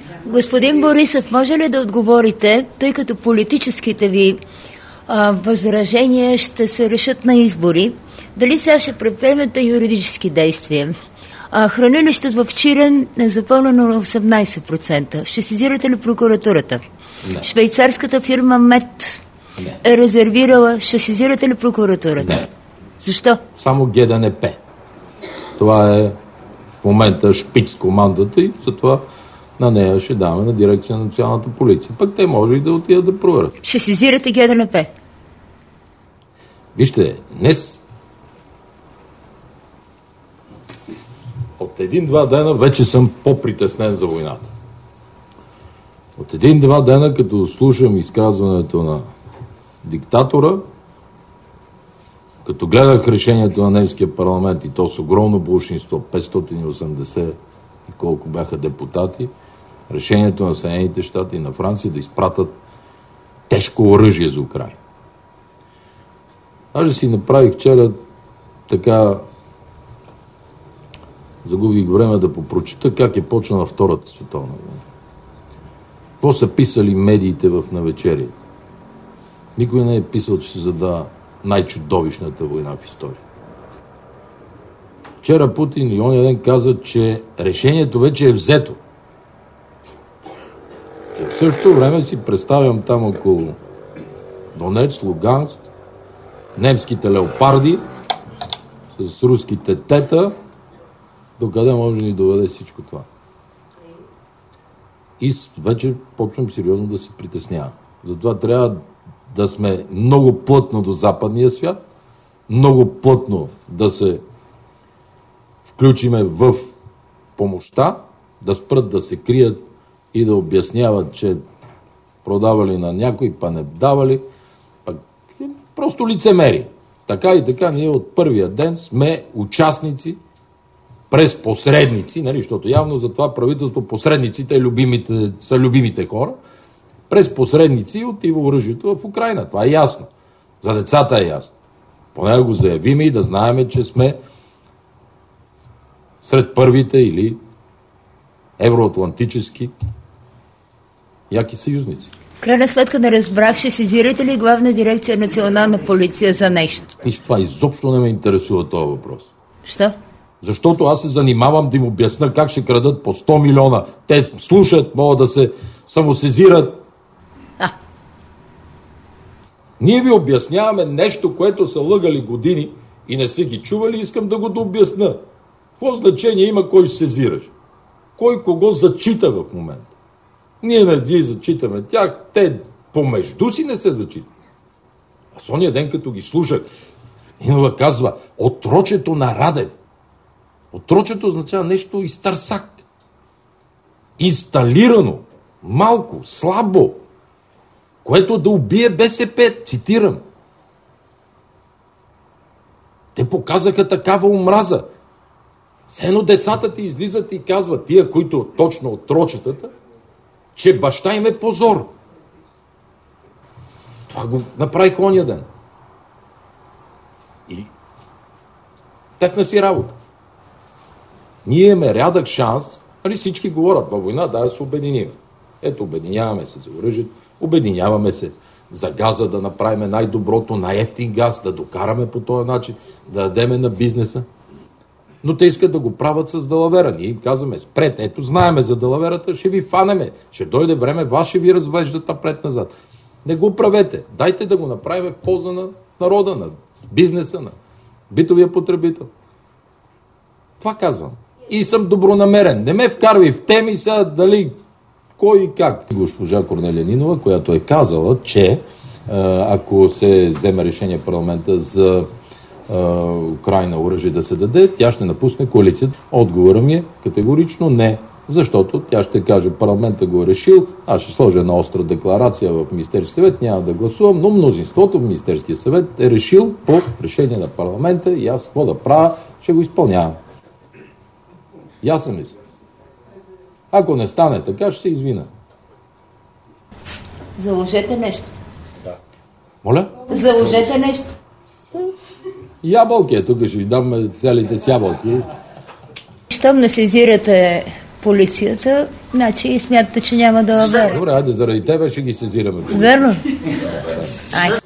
Господин Борисов, може ли да отговорите, тъй като политическите ви възражения ще се решат на избори, дали сега ще предприемете юридически действия? Хранилището в Чирен е запълнено на 18%. Ще сезирате ли прокуратурата? Не. Швейцарската фирма МЕТ е резервирала. Ще сезирате ли прокуратурата? Не. Защо? Само ГДНП. Това е в момента шпиц командата и затова на нея ще даваме на дирекция на националната полиция. Пък те може и да отидат да проверят. Ще сезирате ГДНП? Вижте, днес от 1-2 дена вече съм по-притеснен за войната. От 1-2 дена, като слушам изказването на диктатора, като гледах решението на немския парламент и то с огромно болшинство, 580 и колко бяха депутати, решението на Съединените щати и на Франция да изпратят тежко оръжие за Украина. Даже си направих вчера така, загубих време да попрочита как е почнала Втората световна война. Какво са писали медиите в навечерието? Никой не е писал, че се задава най-чудовищната война в история. Вчера Путин и оня ден каза, че решението вече е взето. И в същото време си представям там около Донецк, Луганск, немските леопарди с руските тета, докъде може да ни доведе всичко това. И вече почвам сериозно да се притеснявам. Затова трябва да сме много плътно до западния свят, много плътно да се включиме в помощта, да спрат да се крият и да обясняват, че продавали на някой, па не давали. Просто лицемерие. Така и така ние от първия ден сме участници през посредници, нали, защото явно за това правителство посредниците са любимите хора, през посредници отива оръжието в Украина. Това е ясно. За децата е ясно. Поне го заявиме и да знаем, че сме сред първите или евроатлантически яки съюзници. Крайна сметка не разбрах, ще сезирате ли Главна дирекция Национална полиция за нещо? И това изобщо не ме интересува този въпрос. Що? Защото аз се занимавам да им обясна как ще крадат по 100 милиона. Те слушат, могат да се самосезират. Ние ви обясняваме нещо, което са лъгали години и не са ги чували, искам да го дообясна. Какво значение има кой се сезираш? Кой кого зачита в момента? Ние не ги зачитаме тях, те помежду си не се зачитат. А с ония ден, като ги слушах, Нинова казва, отрочето на Радев. Отрочето означава нещо изтърсак. Инсталирано, малко, слабо, което да убие БСП, цитирам. Те показаха такава омраза. Все едно децата ти излизат и казват, тия, които точно отрочетата, че баща им е позор. Това го направих ония ден. И тяхна си работа. Ние имаме рядък шанс, нали всички говорят във война, да се обединим. Ето, обединяваме се за оръжието, обединяваме се за газа, да направим най-доброто, най-евтин газ, да докараме по този начин, да дадеме на бизнеса. Но те искат да го правят с далавера. Ние им казваме, спред, ето, знаеме за далаверата, ще ви фанеме. Ще дойде време, вас ще ви развеждат напред-назад. Не го правете. Дайте да го направим в полза на народа, на бизнеса, на битовия потребител. Това казвам. И съм добронамерен. Не ме вкарвай в теми сега дали кой и как. Госпожа Корнелия Нинова, която е казала, че ако се вземе решение в парламента за Украина оръжие да се даде, тя ще напусне коалицията. Отговора ми е категорично не, защото тя ще каже, парламента го е решил, аз ще сложа една остра декларация в Министерския съвет, няма да гласувам, но мнозинството в Министерския съвет е решил по решение на парламента и аз какво да правя, ще го изпълнявам. Ясен ли си? Ако не стане така, ще се извина. Заложете нещо. Да. Моля? Заложете нещо. Ябълки, тук ще ви дам цялите с ябълки. Щом не сезирате полицията, значи смятате, че няма да въведе. Добре, айде, заради тебе ще ги сезираме. Верно. Айде.